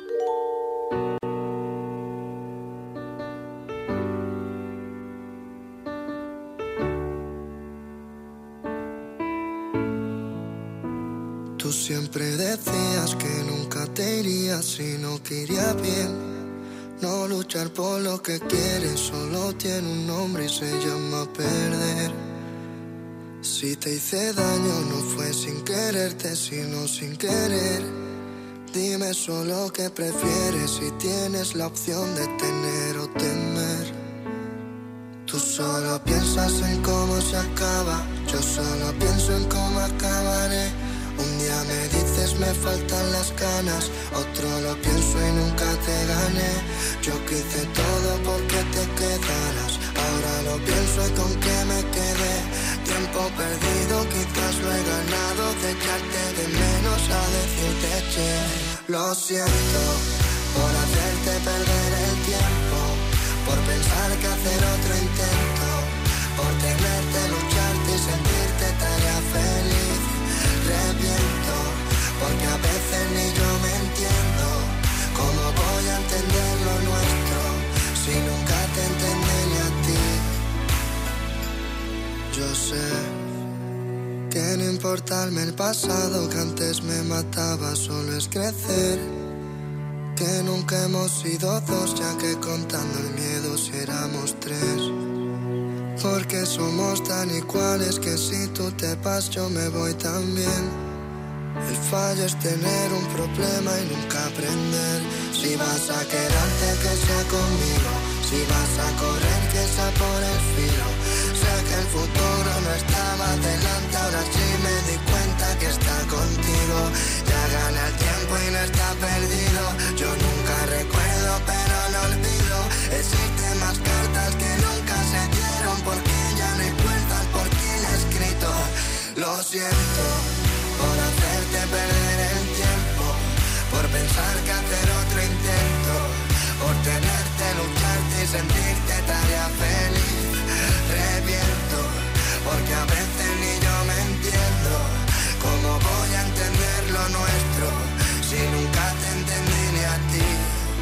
sino que iría bien. No luchar por lo que quieres, solo tiene un nombre y se llama perder. Si te hice daño no fue sin quererte, sino sin querer. Dime solo qué prefieres, si tienes la opción de tener o temer. Tú solo piensas en cómo se acaba, yo solo pienso en cómo acabaré. Un día me dices me faltan las ganas, otro lo pienso y nunca te gané. Yo quise todo porque te quedaras, ahora lo pienso y con qué me quedé. Tiempo perdido, quizás lo he ganado, de echarte de menos a decirte che. Lo siento por hacerte perder el tiempo, por pensar que hacer otro intento, por tenerte, lucharte y sentirte tarea feliz. Reviento, porque a veces ni yo me entiendo. ¿Cómo voy a entender lo nuestro si nunca te entendí ni a ti? Yo sé que no importarme el pasado que antes me mataba, solo es crecer. Que nunca hemos sido dos, ya que contando el miedo si éramos tres. Porque somos tan iguales que si tú te vas yo me voy también. El fallo es tener un problema y nunca aprender. Si vas a quedarte que sea conmigo, si vas a correr que sea por el filo. Sé que el futuro no estaba delante, ahora sí me di cuenta que está contigo. Ya gana el tiempo y no está perdido. Yo nunca recuerdo pero no olvido. Existen más cartas que nunca se dieron, porque ya no hay puertas por quien he escrito. Lo siento por hacerte perder el tiempo, por pensar que hacer otro intento, por tenerte, lucharte y sentirte tarea feliz. Reviento, porque a veces ni yo me entiendo. ¿Cómo voy a entender lo nuestro si nunca te entendí ni a ti?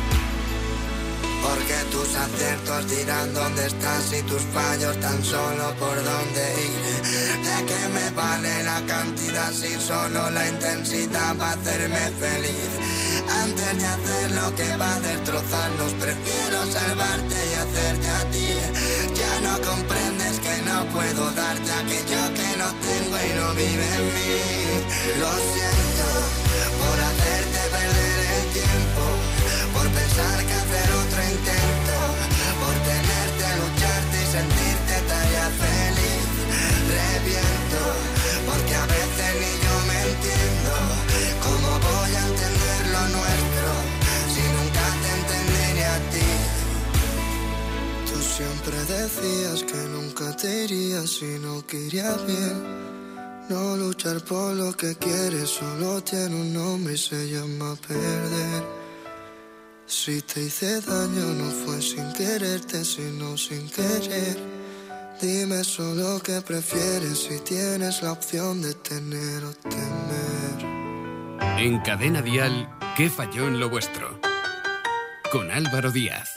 Porque tus aciertos dirán dónde estás y tus fallos tan solo por dónde ir. ¿De qué me vale la cantidad si solo la intensidad va a hacerme feliz? Antes de hacer lo que va a destrozarnos, prefiero salvarte y hacerte a ti. Ya no comprendes que no puedo darte aquello que no tengo y no vive en mí. Lo siento por hacerte perder el tiempo, por pensar que hacer otro intento, por tenerte, lucharte y sentirte tarea feliz. Reviento, porque a veces ni yo me entiendo. ¿Cómo voy a entender lo nuestro si nunca te entendí ni a ti? Tú siempre decías que nunca te irías si no quería bien. No luchar por lo que quieres solo tiene un nombre y se llama perder. Si te hice daño no fue sin quererte, sino sin querer. Dime solo qué prefieres, si tienes la opción de tener o temer. En Cadena Dial, ¿qué falló en lo vuestro? Con Álvaro Díaz.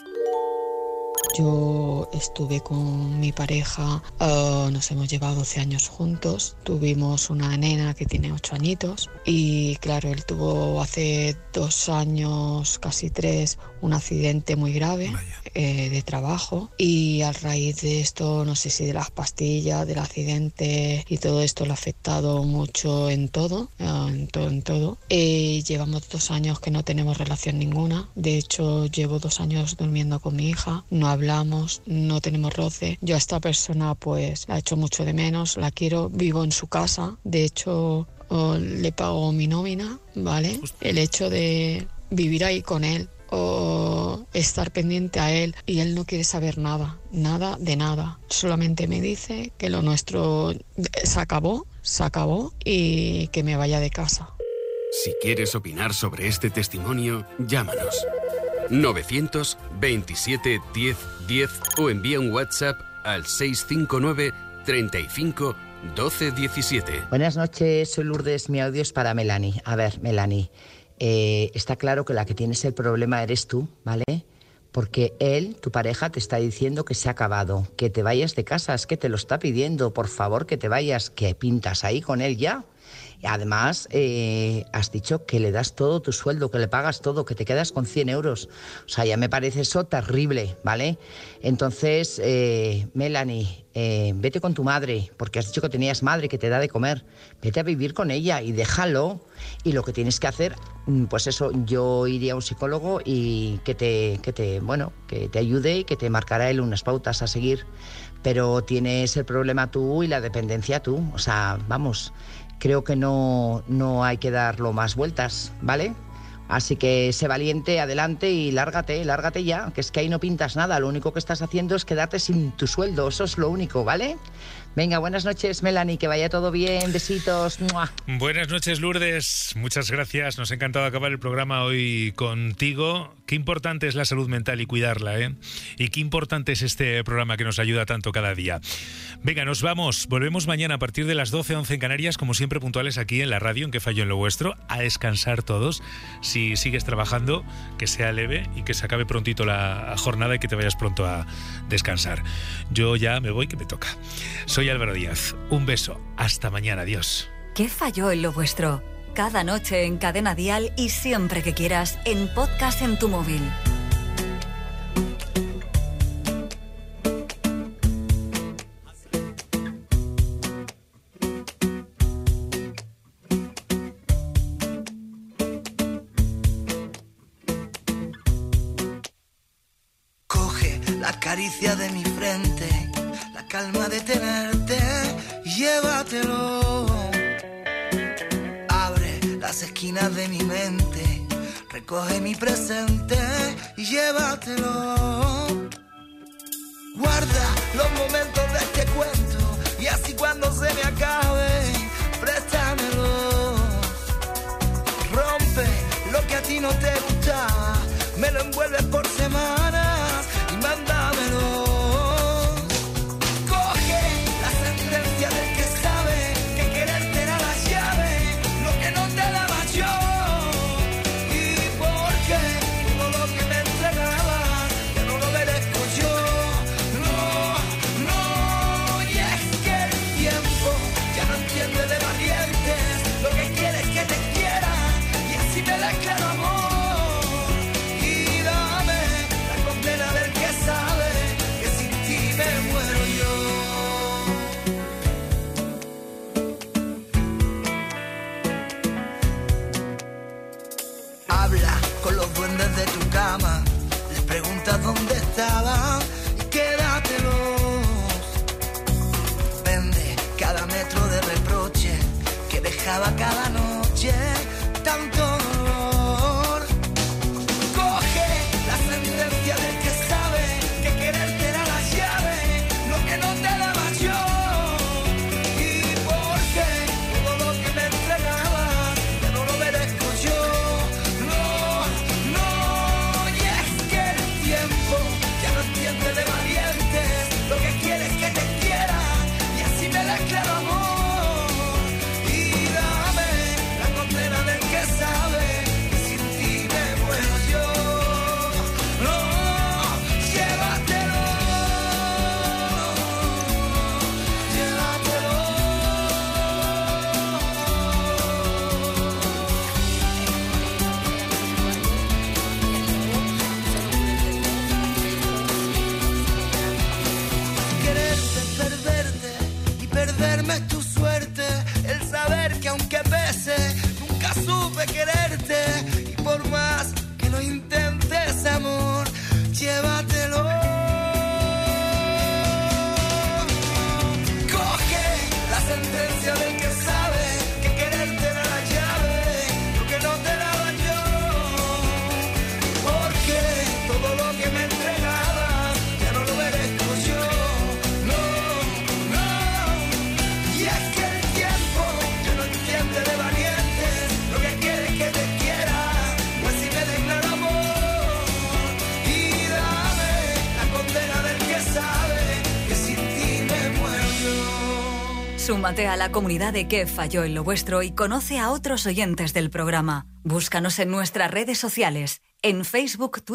Yo estuve con mi pareja, uh, nos hemos llevado doce años juntos, tuvimos una nena que tiene ocho añitos y claro, él tuvo hace dos años, casi tres, un accidente muy grave eh, de trabajo y a raíz de esto, no sé si de las pastillas, del accidente y todo esto le ha afectado mucho en todo, uh, en todo, en todo. Eh, llevamos dos años que no tenemos relación ninguna, de hecho llevo dos años durmiendo con mi hija, no hablamos, no tenemos roce. Yo a esta persona pues la echo mucho de menos, la quiero, vivo en su casa, de hecho oh, le pago mi nómina, ¿vale? El hecho de vivir ahí con él o estar pendiente a él y él no quiere saber nada, nada de nada. Solamente me dice que lo nuestro se acabó, se acabó y que me vaya de casa. Si quieres opinar sobre este testimonio, llámanos. novecientos veintisiete diez diez o envía un WhatsApp al seis cinco nueve treinta y cinco doce diecisiete. Buenas noches, soy Lourdes, mi audio es para Melanie. A ver, Melanie, eh, está claro que la que tienes el problema eres tú, ¿vale? Porque él, tu pareja, te está diciendo que se ha acabado, que te vayas de casa, es que te lo está pidiendo, por favor que te vayas, que pintas ahí con él ya. Y además, eh, has dicho que le das todo tu sueldo, que le pagas todo, que te quedas con cien euros. O sea, ya me parece eso terrible, ¿vale? Entonces, eh, Melanie, eh, vete con tu madre, porque has dicho que tenías madre que te da de comer. Vete a vivir con ella y déjalo. Y lo que tienes que hacer, pues eso, yo iría a un psicólogo y que te, que te, bueno, que te ayude y que te marcará él unas pautas a seguir. Pero tienes el problema tú y la dependencia tú. O sea, vamos... Creo que no, no hay que darlo más vueltas, ¿vale? Así que sé valiente, adelante y lárgate, lárgate ya, que es que ahí no pintas nada, lo único que estás haciendo es quedarte sin tu sueldo, eso es lo único, ¿vale? Venga, buenas noches, Melanie, que vaya todo bien, besitos. ¡Mua! Buenas noches, Lourdes, muchas gracias, nos ha encantado acabar el programa hoy contigo. Qué importante es la salud mental y cuidarla, ¿eh? Y qué importante es este programa que nos ayuda tanto cada día. Venga, nos vamos, volvemos mañana a partir de las doce, once en Canarias, como siempre puntuales aquí en la radio, en Que Fallo en lo Vuestro, a descansar todos. Si sigues trabajando, que sea leve y que se acabe prontito la jornada y que te vayas pronto a descansar. Yo ya me voy, que me toca. Soy Álvaro Díaz. Un beso. Hasta mañana. Adiós. ¿Qué falló en lo vuestro? Cada noche en Cadena Dial y siempre que quieras en podcast en tu móvil. Coge la caricia de mi frente, la calma de tenerte y llévatelo. Abre las esquinas de mi mente, recoge mi presente y llévatelo. Guarda los momentos de este cuento y así cuando se me acabe, préstamelo. Rompe lo que a ti no te gustaba, me lo envuelves por semanas y mándamelo. De tu cama, les preguntas dónde estaban y quédatelos. Vende cada metro de reproche que dejaba cada noche tanto dolor. Coge la sentencia del que sabe que quererte era la llave, lo que no te daba yo. Y porque todo lo que me entregabas ya no lo merezco yo. De valientes, lo que quieres que te quiera y así me declaro amor. Y dame la condena del que sabe que sin ti me muero yo. No, llévatelo, llévatelo. Perderme es tu suerte, el saber que aunque pese, nunca supe quererte. Y por más que lo intentes, amor, llévatelo. Coge la sentencia del que sabe que quererte era la llave, lo que no te daba yo. Porque todo lo que me entregabas ya no lo merezco yo. De valientes, lo que quieres que te quiera, pues si me declaro amor. Y dame la condena del que sabe que sin ti me muero yo. Súmate a la comunidad de Que Falló en lo Vuestro y conoce a otros oyentes del programa. Búscanos en nuestras redes sociales, en Facebook, Twitter